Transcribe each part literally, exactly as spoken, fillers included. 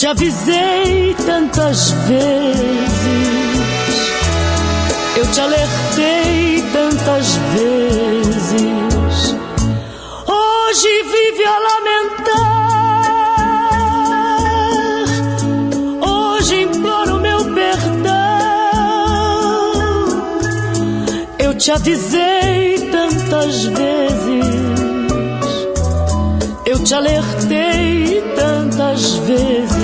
te avisei tantas vezes, eu te alertei tantas vezes. Hoje vive a lamentar, hoje imploro meu perdão. Eu te avisei tantas vezes, eu te alertei tantas vezes.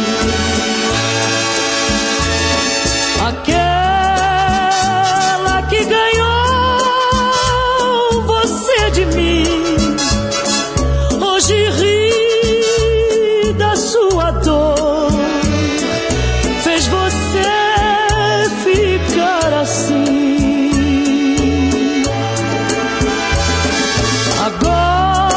Aquela que ganhou você de mim, hoje ri da sua dor, fez você ficar assim. Agora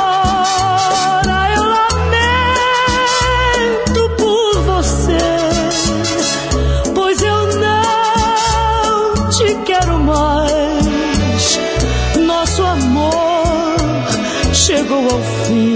chegou ao fim.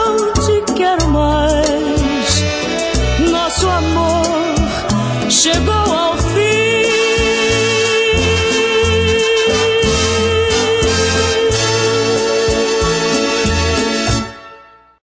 chegou.